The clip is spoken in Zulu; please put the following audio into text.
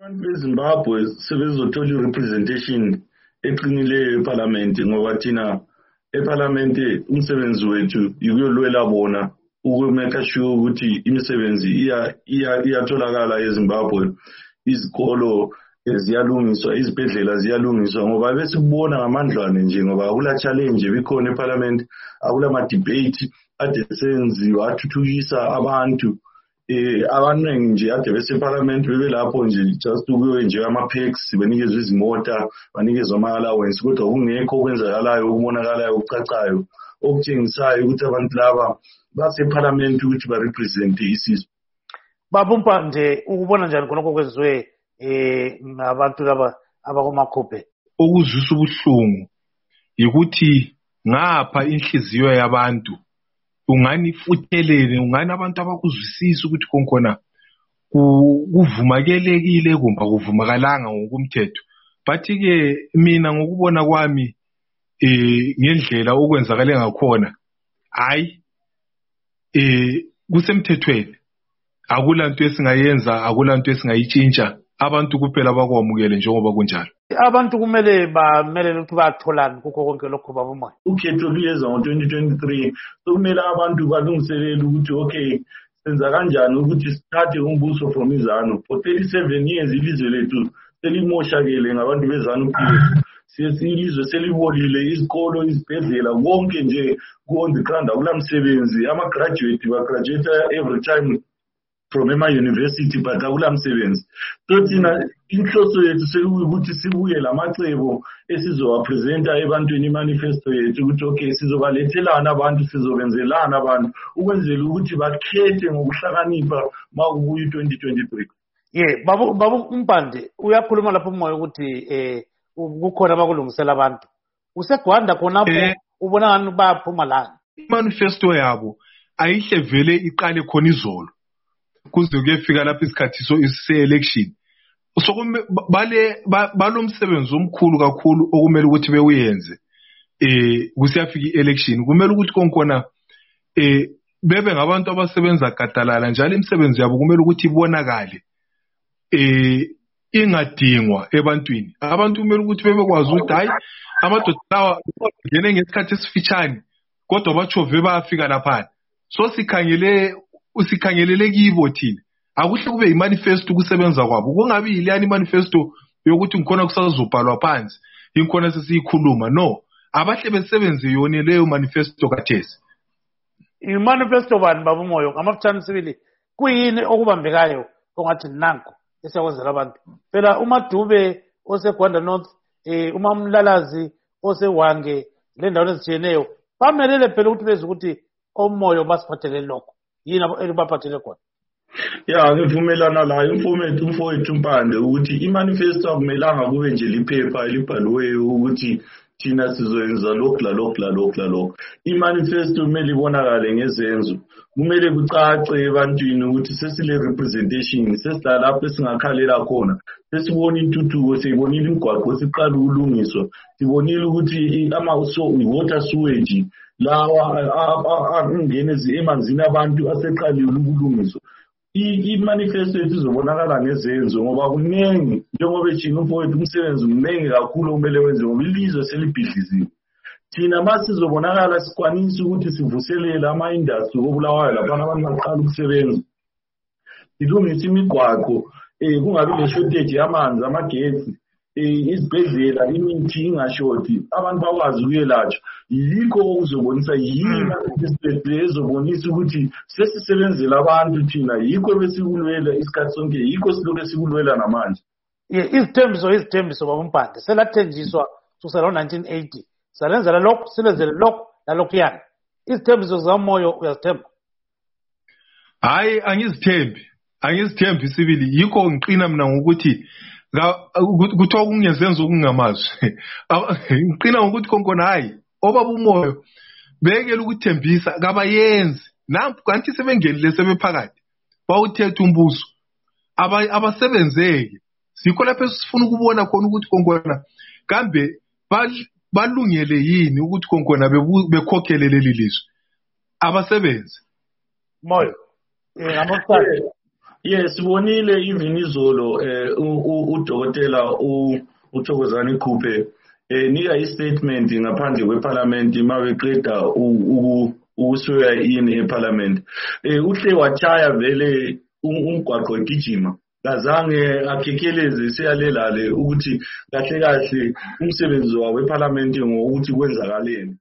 Abantu beZimbabwe sebezothola i-representation eqinileyo eParliament ngoba thina eParliament umsebenzi wethu ukuyolwela bona ukumeka sure ukuthi imisebenzi iyatholakala eZimbabwe, izikolo ziyalungiswa, izibhedlela ziyalungiswa ngoba besikubona ngamandlwane nje ngoba akula challenge ebikhona eParliament, akula ma debate ade senziwa athuthukisa abantu. Abaningi nje ade beseParliament bebelapho nje just ukuyenje ama-perks, benikezwe izimota, banikezwe ama-allowance, kodwa kungekho okwenzakalayo okubonakalayo okucacayo okutshengisayo ukuthi abantu laba baseParliament ukuthi barepresente isizwe. Baba Mpande, ukubona njani khonokho kwenziwe ngabantu laba abakoMakhubhe? Okuzwisa ubuhlungu yikuthi ngapha inhliziyo yabantu ungani futhelele, ungani abantu abakuzwisisa ukuthi konkhona kuvumakelekile kumbe kuvumakalanga ngokumthetho. Bathi-ke mina ngokubona kwami ngendlela okwenzakale ngakhona, hayi kusemthethweni, akulanto esingayenza, akulanto esingayitshintsha, abantu kuphela bakwamukele njengoba kunjalo. Abantu kumele bamelele ukuthi batholani kukho konke lokho Baba Moyo? Ukhetho luyeza ngo-2023, sokumele abantu balungiselele ukuthi okay senza kanjani ukuthi sithathe umbuso from iZanu. For 37 years ilizwe lethu selimoshakele ngabantu beZanu-PF. Ilizwe selibolile, izikolo, izibhedlela, konke nje ku-on the ground akulamsebenzi. Ama-graduate bagraduate every time from ema-university but akulamsebenzi. So thina inhloso yethu sekuyukuthi sibuye lamacebo esizowapresenta ebantwini imanifesto yethu ukuthi okay sizobalethelana abantu, sizobenzelana abantu ukwenzela ukuthi bakhethe ngokuhlakanipha makubuya i-2023. Baba Mpande, uyakhuluma lapho umoya ukuthi kukhona abakulungisela abantu. UseGwanda khonapho ubona ngani bayaphuma lana? Imanifesto yabo ayihle vele iqale khona izolo kuze kuyefika lapho isikhathi se-election. So balomsebenzi omkhulu kakhulu okumele ukuthi bewuyenze kusiyafika i-election. Kumele ukuthi konkhona bebe ngabantu abasebenza gadalala njalo imisebenzi yabo kumele ukuthi ibonakale ingadingwa ebantwini. Abantu kumele ukuthi bebekwazi ukuthi hayi amadoda lawa ngene ngesikhathi esifitshane kodwa bachove bayafika lapha. So sikhangelele kibo thina. Akuhle kube imanifesto kusebenza kwabo. Kungabi yilani imanifesto yokuthi ngikhona kusazobhalwa phansi, inkhona sesiyikhuluma. No, abahle besebenze yona leyo manifesto kathesi. Imanifesto bani Baba Moyo ngamafutshane sibili kuyini okubambekayo ongathi nanko esiyakwenzela abantu? Phela uMadube oseGwanda North, uMamlalazi oseWange, le ndawo ezitshiyeneyo bamelele phela ukuthi beze ukuthi omoyo basiphathele lokho. Yini elibaphathele khona? Ngivumelana layo umfowethu Mpande ukuthi imanifesto akumelanga kube nje liphepha elibhaliweyo ukuthi thina sizoyenza lokhu. Imanifesto kumele ibonakale ngezenzo. Kumele kucace ebantwini ukuthi sesile representation, sesilapho esingakhalela khona. Sesibona intuthuko, sibonile imigwaqo siqala ukulungiswa. Sibonile ukuthi water sewage lawa angene emanzini abantu aseqalile ukulungiswa. I-manifesto yethu izobonakala ngezenzo ngoba kuningi njengoba ejina umfowethu umsebenzi mningi kakhulu okumele wenze ngoba ilizwe selibhidliziwe. Thina masizobonakala sikwanisa ukuthi sivuselele ama-industry kobulawayo laphana abantu baqala ukusebenza. Silungise imigwaqo, kungabi ne-shortage yamanzi, amagetsi, izibhedlela, imithi ingashoti, abantu bakwazi ukuyelatshwa. Yikho okuzobonisa ezobonisa ukuthi sesisebenzela abantu thina, yikho besikulwela isikhathi sonke, yikho silokhu sikulwela namanje. Izithembiso Baba Mpande selathenjiswa kusukela ngo-1980. Salenzela lokho, silenzele lokho nalokhuyana. Izithembiso zikamoyo uyazithemba? Hayi, angizithembi sibili. Yikho ngiqina mina ngokuthi kuthiwa kungezenza okungamazwi. Ngiqina ngokuthi konkhona hayi obaba umoyo bekele ukuthembisa kabayenzi. Nampu kanti sebengenile sebephakathi bawuthetha umbuso abasebenzeki. Sikho lapho esifuna ukubona khona ukuthi konkhona kambe balungele yini ukuthi konkhona bekhokhele leli lizwe abasebenzi. Moyo Yes, sibonile even izolo udokotela uThokozani Khuphe nika istatement ngaphandle kweParliament mabeqeda ukuswear in eParliament. Uhle wachaya vele umgwaqo wegijima. Kazange akhekeleze siyalelale ukuthi kahle kahle umsebenzi wawo eParliament ngokuthi kwenzakaleni.